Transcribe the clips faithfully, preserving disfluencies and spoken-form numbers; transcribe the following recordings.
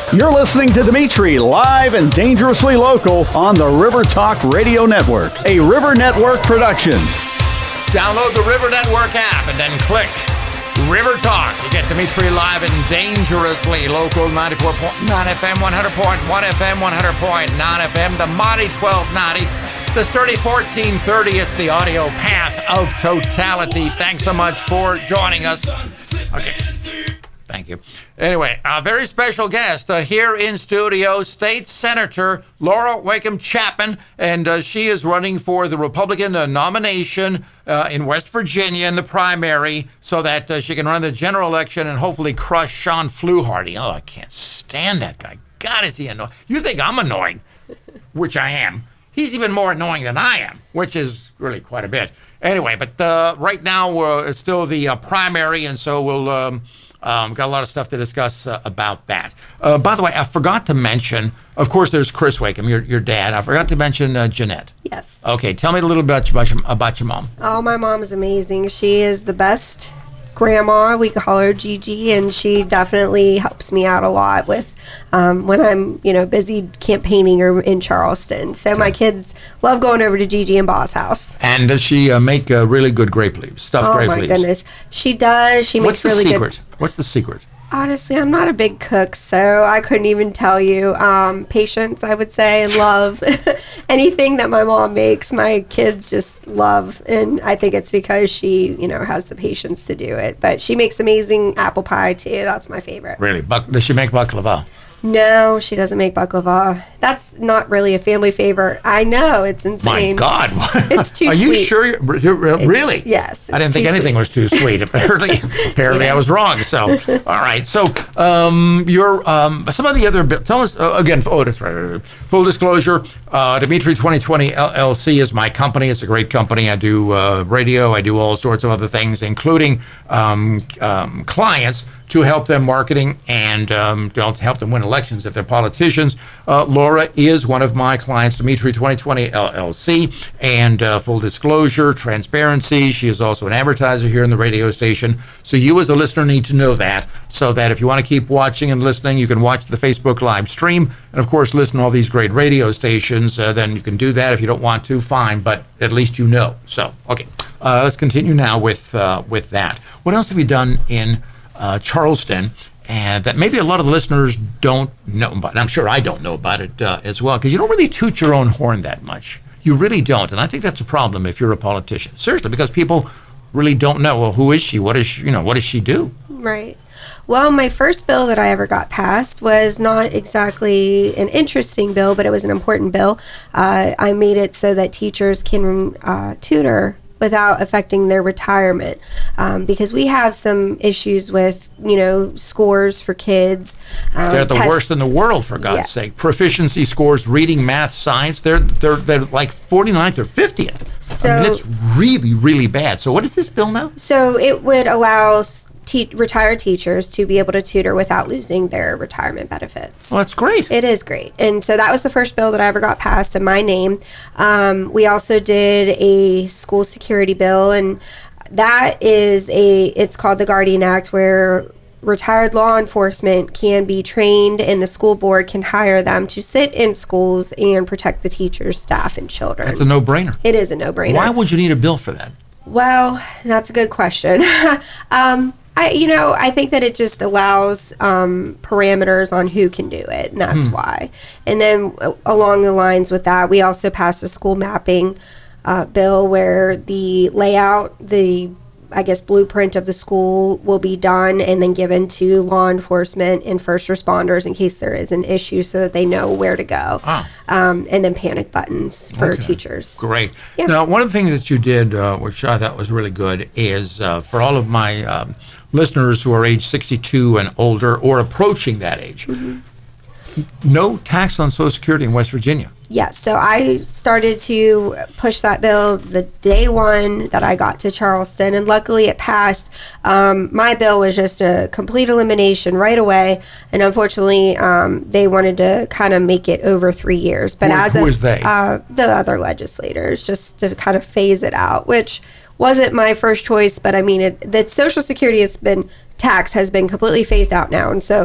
You're listening to Dimitri live and dangerously local on the River Talk Radio Network, a River Network production. Download the River Network app and then click River Talk. You get Dimitri live and dangerously local, ninety-four point nine F M, one hundred point one F M, one hundred point nine F M, the Monty twelve ninety, the Sturdy fourteen thirty. It's the audio path of totality. Thanks so much for joining us. Okay. Thank you. Anyway, a very special guest uh, here in studio, State Senator Laura Wacom Chapman, and uh, she is running for the Republican uh, nomination uh, in West Virginia in the primary so that uh, she can run the general election and hopefully crush Sean Fluharty. Oh, I can't stand that guy. God, is he annoying. You think I'm annoying, which I am. He's even more annoying than I am, which is really quite a bit. Anyway, but uh, right now uh, it's still the uh, primary, and so we'll... Um, Um, got a lot of stuff to discuss uh, about that. Uh, by the way, I forgot to mention, of course, there's Chris Wacom, your your dad. I forgot to mention uh, Jeanette. Yes. Okay, tell me a little bit about your, about your mom. Oh, my mom is amazing. She is the best grandma. We call her Gigi, and she definitely helps me out a lot with um, when I'm, you know, busy campaigning or in Charleston. So okay. My kids love going over to Gigi and Boss House. And does she uh, make uh, really good grape leaves, stuffed oh, grape leaves? Oh, my goodness. She does. She What's makes really good. What's the secret? What's the secret? Honestly, I'm not a big cook, so I couldn't even tell you. Um, patience, I would say, and love. Anything that my mom makes, my kids just love, and I think it's because she, you know, has the patience to do it. But she makes amazing apple pie, too. That's my favorite. Really? Buck- does she make baklava? No, she doesn't make baklava. That's not really a family favorite. I know, it's insane. My God. It's too Are sweet. Are you sure? You're, you're, really? It's, yes. I didn't think anything sweet. was too sweet. Apparently, apparently yeah. I was wrong. So, all right. So, um, your um, some of the other, tell us, uh, again, oh, that's right. Full disclosure, uh, Dimitri twenty twenty L L C is my company. It's a great company. I do uh, radio. I do all sorts of other things, including um, um, clients to help them marketing and um, to help them win elections if they're politicians. Uh, Laura is one of my clients, Dimitri twenty twenty L L C, and uh, full disclosure, transparency, she is also an advertiser here in the radio station. So you as a listener need to know that, so that if you want to keep watching and listening, you can watch the Facebook live stream, and of course listen to all these great radio stations. Uh, then you can do that. If you don't want to, fine, but at least you know. So, okay, uh, let's continue now with, uh, with that. What else have you done in Uh, Charleston, and that maybe a lot of the listeners don't know about, and I'm sure I don't know about it uh, as well, because you don't really toot your own horn that much. You really don't, and I think that's a problem if you're a politician. Seriously, because people really don't know, well, who is she? What is she, you know, what does she do? Right. Well, my first bill that I ever got passed was not exactly an interesting bill, but it was an important bill. Uh, I made it so that teachers can uh, tutor without affecting their retirement, um, because we have some issues with, you know, scores for kids. Um, they're the test- worst in the world, for God's yeah. sake. Proficiency scores, reading, math, science, they're they're they're like forty-ninth or fiftieth. So, I mean, it's really, really bad. So what is this bill now? So it would allow Te- retired teachers to be able to tutor without losing their retirement benefits. Well, that's great. It is great. And so that was the first bill that I ever got passed in my name. Um, we also did a school security bill, and that is a, it's called the Guardian Act, where retired law enforcement can be trained and the school board can hire them to sit in schools and protect the teachers, staff, and children. That's a no-brainer. It is a no-brainer. Why would you need a bill for that? Well, that's a good question. um, I, you know, I think that it just allows um, parameters on who can do it, and that's hmm. why. And then uh, along the lines with that, we also passed a school mapping uh, bill where the layout, the, I guess, blueprint of the school will be done and then given to law enforcement and first responders in case there is an issue so that they know where to go. Ah. Um, and then panic buttons for okay. teachers. Great. Yeah. Now, one of the things that you did, uh, which I thought was really good, is uh, for all of my um, listeners who are age sixty-two and older or approaching that age, mm-hmm. no tax on Social Security in West Virginia. Yes, so I started to push that bill the day one that I got to Charleston, and luckily it passed. Um, my bill was just a complete elimination right away, and unfortunately um, they wanted to kind of make it over three years. But who, as who a, is they? Uh, the other legislators, just to kind of phase it out, which wasn't my first choice, but I mean, it, that Social Security has been, tax has been completely phased out now, and so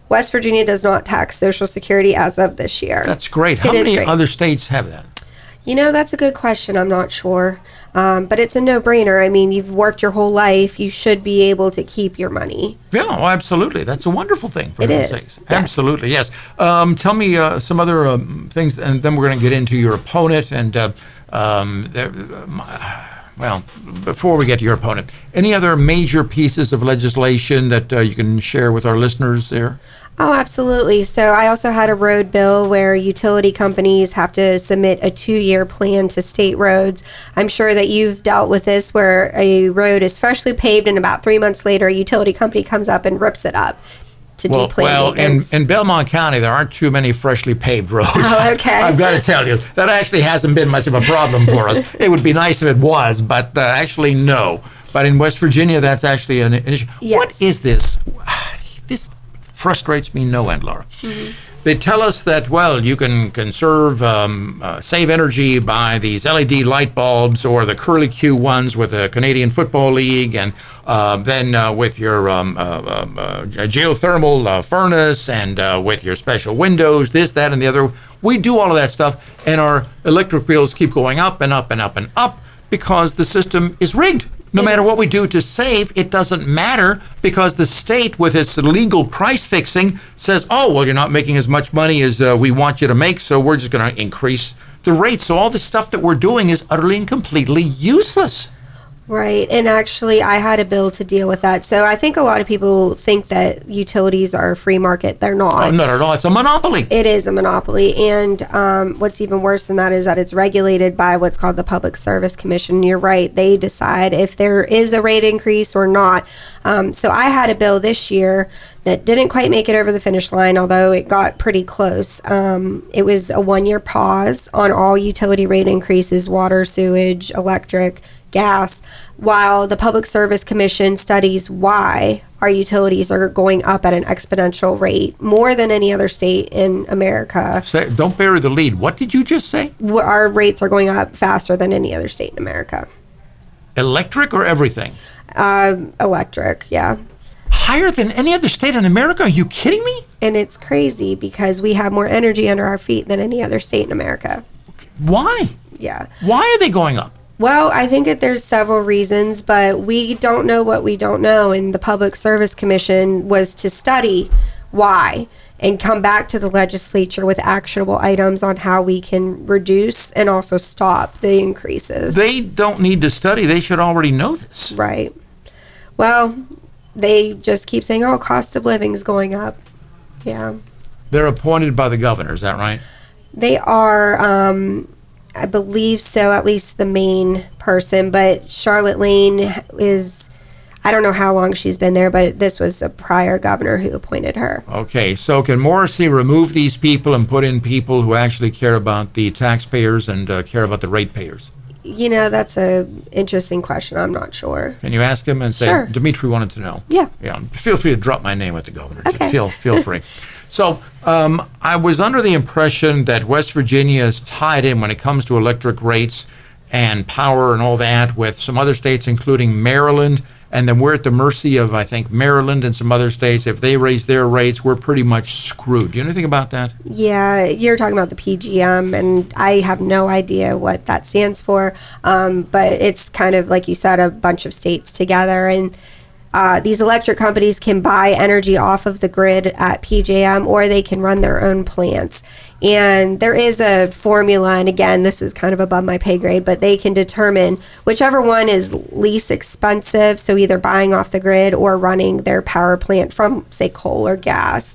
West Virginia does not tax Social Security as of this year. That's great. How It is many great. other states have that? You know, that's a good question. I'm not sure. Um, but it's a no-brainer. I mean, you've worked your whole life. You should be able to keep your money. Yeah, well, absolutely. That's a wonderful thing, for It heaven's is, sakes. yes. Absolutely, yes. Um, tell me uh, some other um, things, and then we're going to get into your opponent. And, uh, um, there, um, well, before we get to your opponent, any other major pieces of legislation that uh, you can share with our listeners there? Oh, absolutely. So I also had a road bill where utility companies have to submit a two-year plan to state roads. I'm sure that you've dealt with this where a road is freshly paved and about three months later a utility company comes up and rips it up to Well, do plan well in, maintenance. in Belmont County, there aren't too many freshly paved roads. Oh, okay. I've got to tell you, that actually hasn't been much of a problem for us. It would be nice if it was, but uh, actually, no. But in West Virginia, that's actually an, an issue. Yes. What is this? This frustrates me no end, Laura. Mm-hmm. They tell us that, well, you can conserve, um, uh, save energy by these L E D light bulbs or the curly-Q ones with the Canadian Football League, and uh, then uh, with your um, uh, um, uh, geothermal uh, furnace, and uh, with your special windows, this, that, and the other. We do all of that stuff, and our electric bills keep going up and up and up and up because the system is rigged. No matter what we do to save, it doesn't matter because the state, with its illegal price fixing, says, oh, well, you're not making as much money as uh, we want you to make, so we're just going to increase the rate. So all the stuff that we're doing is utterly and completely useless. Right, and actually I had a bill to deal with that. So I think a lot of people think that utilities are a free market. They're not. Oh, not at all. It's a monopoly. It is a monopoly, and um, what's even worse than that is that it's regulated by what's called the Public Service Commission. You're right. They decide if there is a rate increase or not. Um, so I had a bill this year that didn't quite make it over the finish line, although it got pretty close. Um, it was a one-year pause on all utility rate increases, water, sewage, electric, gas, while the Public Service Commission studies why our utilities are going up at an exponential rate, more than any other state in America. Say, don't bury the lead. What did you just say? Wh- Our rates are going up faster than any other state in America. Electric or everything? Um, electric, yeah. Higher than any other state in America? Are you kidding me? And it's crazy because we have more energy under our feet than any other state in America. Why? Yeah. Why are they going up? Well, I think that there's several reasons, but we don't know what we don't know, and the Public Service Commission was to study why and come back to the legislature with actionable items on how we can reduce and also stop the increases. They don't need to study. They should already know this. Right. Well, they just keep saying, oh, cost of living is going up. Yeah. They're appointed by the governor. Is that right? They are, um, I believe so, at least the main person, but Charlotte Lane is, I don't know how long she's been there, but this was a prior governor who appointed her. Okay, so can Morrissey remove these people and put in people who actually care about the taxpayers and uh, care about the ratepayers? You know, that's a interesting question. I'm not sure. Can you ask him and say, Sure. Dimitri wanted to know? Yeah. Yeah, feel free to drop my name with the governor. Just Okay. Feel, feel free. So um, I was under the impression that West Virginia is tied in when it comes to electric rates and power and all that with some other states, including Maryland. And then we're at the mercy of, I think, Maryland and some other states. If they raise their rates, we're pretty much screwed. Do you know anything about that? Yeah, you're talking about the P G M, and I have no idea what that stands for. Um, but it's kind of, like you said, a bunch of states together. And uh, these electric companies can buy energy off of the grid at P J M, or they can run their own plants. And there is a formula, and again, this is kind of above my pay grade, but they can determine whichever one is least expensive, so either buying off the grid or running their power plant from, say, coal or gas.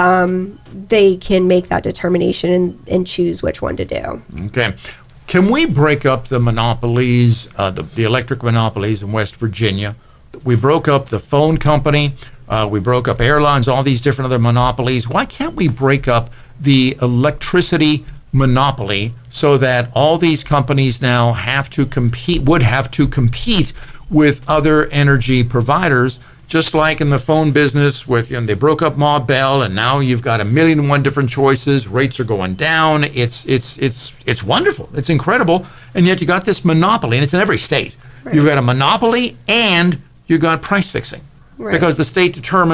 Um, they can make that determination and, and choose which one to do. Okay. Can we break up the monopolies, uh, the, the electric monopolies in West Virginia? We broke up the phone company. Uh, we broke up airlines, all these different other monopolies. Why can't we break up the electricity monopoly so that all these companies now have to compete, would have to compete with other energy providers, just like in the phone business with, you know, they broke up Ma Bell, and now you've got a million and one different choices. Rates are going down. It's it's it's it's wonderful. It's incredible. And yet you got this monopoly, and it's in every state. Right. You've got a monopoly and you got price fixing. Right. Because the state determines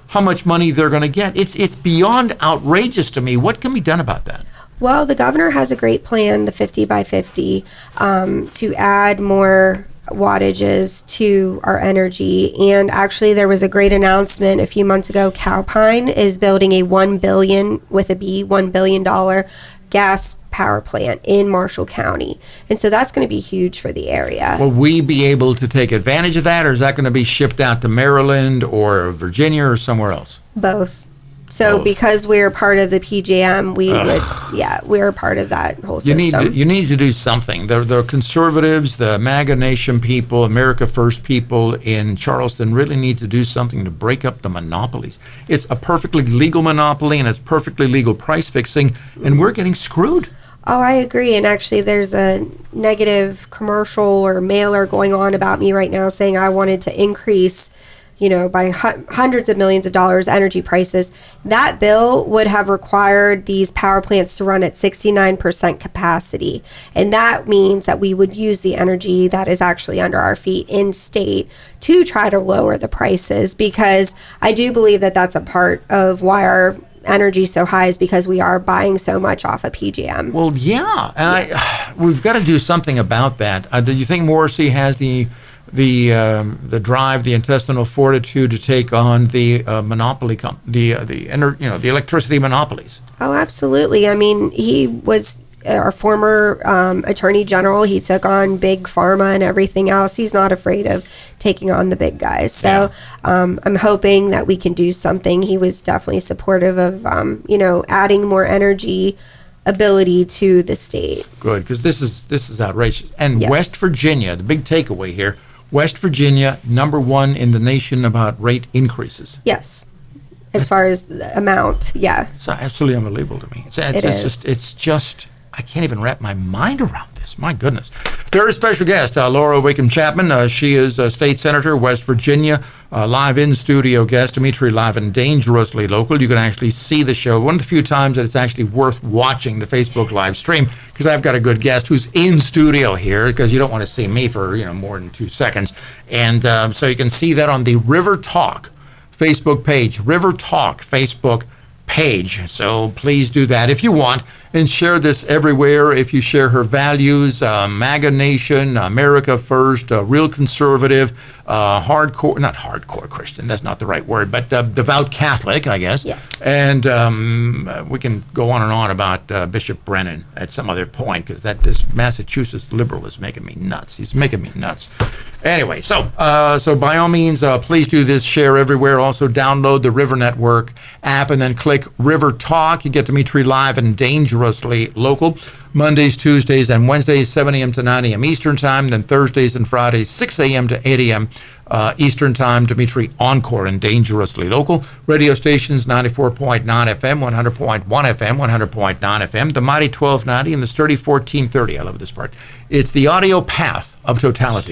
how much money they're going to get. It's it's beyond outrageous to me. What can be done about that? Well, the governor has a great plan, the fifty by fifty, um, to add more wattages to our energy. And actually, there was a great announcement a few months ago. Calpine is building a one billion with a B, one billion dollar gas power plant in Marshall County. And so that's going to be huge for the area. Will we be able to take advantage of that, or is that going to be shipped out to Maryland or Virginia or somewhere else? Both. So Both. Because we're part of the P J M, we Ugh. would, yeah, we're part of that whole you system. Need to, you need to do something. The, the conservatives, the MAGA Nation people, America First people in Charleston really need to do something to break up the monopolies. It's a perfectly legal monopoly, and it's perfectly legal price fixing, and we're getting screwed. Oh, I agree. And actually, there's a negative commercial or mailer going on about me right now saying I wanted to increase, you know, by hu- hundreds of millions of dollars energy prices. That bill would have required these power plants to run at sixty-nine percent capacity. And that means that we would use the energy that is actually under our feet in state to try to lower the prices, because I do believe that that's a part of why our energy so high is because we are buying so much off of P J M. Well, yeah, and yeah. I, we've got to do something about that. Uh, do you think Morrissey has the the um, the drive, the intestinal fortitude to take on the uh, monopoly, com- the uh, the ener- you know the electricity monopolies? Oh, absolutely. I mean, he was our former um, attorney general. He took on big pharma and everything else. He's not afraid of taking on the big guys. So yeah. um, I'm hoping that we can do something. He was definitely supportive of um, you know adding more energy ability to the state. Good, because this is this is outrageous. And yes. West Virginia, the big takeaway here. West Virginia, number one in the nation about rate increases. Yes. As far as the amount, yeah. It's absolutely unbelievable to me. It's, it's, It it's is. just, it's just, I can't even wrap my mind around this. My goodness. Very special guest, uh, Laura Wickham Chapman. Uh, she is a state senator, West Virginia, uh, live in studio guest. Dimitri live and dangerously local. You can actually see the show. One of the few times that it's actually worth watching the Facebook live stream, because I've got a good guest who's in studio here, because you don't want to see me for you know more than two seconds. And um, so you can see that on the River Talk Facebook page, River Talk Facebook page. So please do that if you want, and share this everywhere. If you share her values, uh, MAGA Nation, America First, uh, real conservative, uh, hardcore, not hardcore Christian, that's not the right word, but uh, devout Catholic, I guess. Yes. And um, uh, we can go on and on about uh, Bishop Brennan at some other point, because that this Massachusetts liberal is making me nuts. He's making me nuts. Anyway, so uh, so by all means, uh, please do this. Share everywhere. Also download the River Network app and then click River Talk. You get Dimitri live and dangerously local. Mondays, Tuesdays, and Wednesdays, seven a.m. to nine a.m. Eastern Time. Then Thursdays and Fridays, six a.m. to eight a.m. Uh, Eastern Time. Dimitri Encore and dangerously local. Radio stations, ninety-four point nine F M, one hundred point one F M, one hundred point nine F M. The Mighty twelve ninety and the Sturdy fourteen thirty. I love this part. It's the audio path of totality.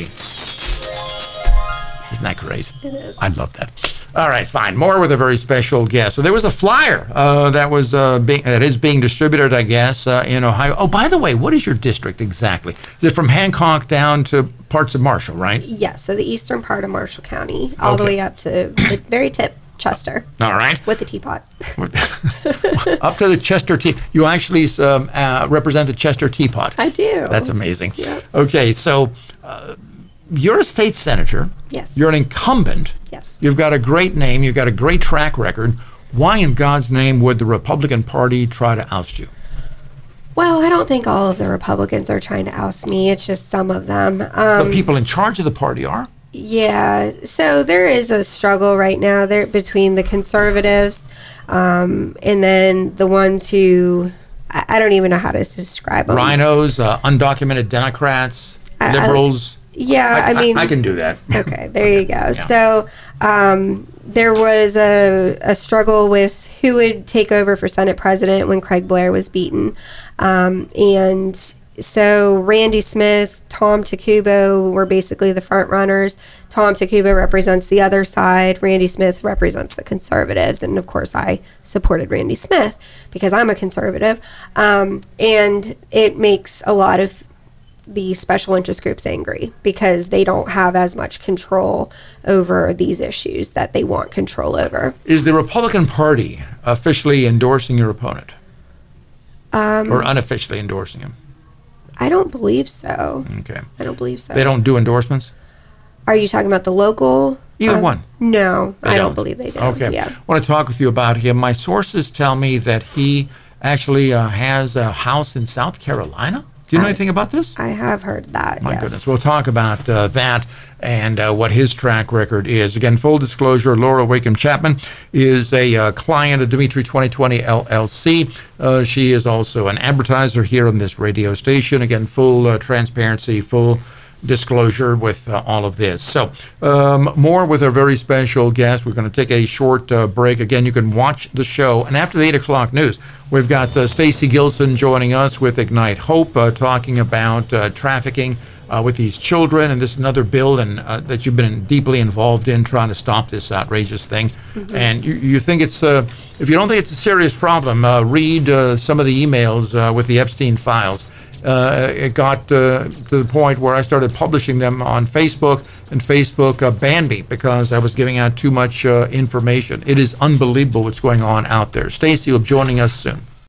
Isn't that great? It is. I love that. All right, fine. More with a very special guest. So there was a flyer uh, that was uh, being that is being distributed, I guess, uh, in Ohio. Oh, by the way, what is your district exactly? Is it from Hancock down to parts of Marshall, right? Yes, so the eastern part of Marshall County, all Okay. the way up to the very tip, Chester, All right. with the teapot. Up to the Chester tea. You actually um, uh, represent the Chester Teapot. I do. That's amazing. Yeah. Okay, so uh, you're a state senator. Yes. You're an incumbent. Yes. You've got a great name. You've got a great track record. Why in God's name would the Republican Party try to oust you? Well, I don't think all of the Republicans are trying to oust me. It's just some of them. Um, The people in charge of the party are. Yeah, so there is a struggle right now there between the conservatives um, and then the ones who, I, I don't even know how to describe them. Rhinos, uh, undocumented Democrats, I- I- liberals. Yeah, I, mean, I can do that. Okay, there you go. So um, there was a, a struggle with who would take over for Senate president when Craig Blair was beaten. Um, and so Randy Smith, Tom Takubo were basically the front runners. Tom Takubo represents the other side. Randy Smith represents the conservatives. And of course, I supported Randy Smith because I'm a conservative. Um, and it makes a lot of the special interest groups angry because they don't have as much control over these issues that they want control over. Is the Republican Party officially endorsing your opponent? Um, or unofficially endorsing him? I don't believe so. Okay. I don't believe so. They don't do endorsements? Are you talking about the local? Either um, one. No, They I don't. don't. believe they do. Okay. Yeah. I want to talk with you about him. My sources tell me that he actually uh, has a house in South Carolina. Do you know I- anything about this? I have heard that. My yes. goodness. We'll talk about uh, that and uh, what his track record is. Again, full disclosure, Laura Wakeham Chapman is a uh, client of Dimitri twenty twenty L L C. Uh, she is also an advertiser here on this radio station. Again, full uh, transparency, full disclosure with uh, all of this. So um, more with our very special guest. We're going to take a short uh, break. Again, you can watch the show. And after the eight o'clock news, we've got uh, Stacey Gilson joining us with Ignite Hope, uh, talking about uh, trafficking uh, with these children. And this is another bill and uh, that you've been deeply involved in trying to stop this outrageous thing. Mm-hmm. And you, you think it's, uh, if you don't think it's a serious problem, uh, read uh, some of the emails uh, with the Epstein files. Uh, it got uh, to the point where I started publishing them on Facebook, and Facebook uh, banned me because I was giving out too much uh, information. It is unbelievable what's going on out there. Stacey will be joining us soon.